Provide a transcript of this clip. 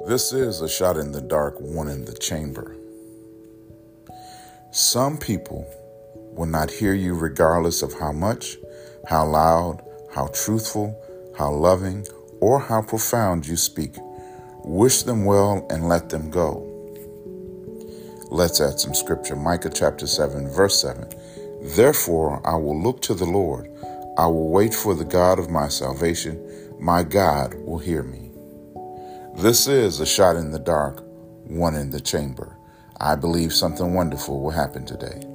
This is a shot in the dark, one in the chamber. Some people will not hear you regardless of how much, how loud, how truthful, how loving, or how profound you speak. Wish them well and let them go. Let's add some scripture. Micah chapter 7, verse 7. Therefore, I will look to the Lord. I will wait for the God of my salvation. My God will hear me. This is a shot in the dark, one in the chamber. I believe something wonderful will happen today.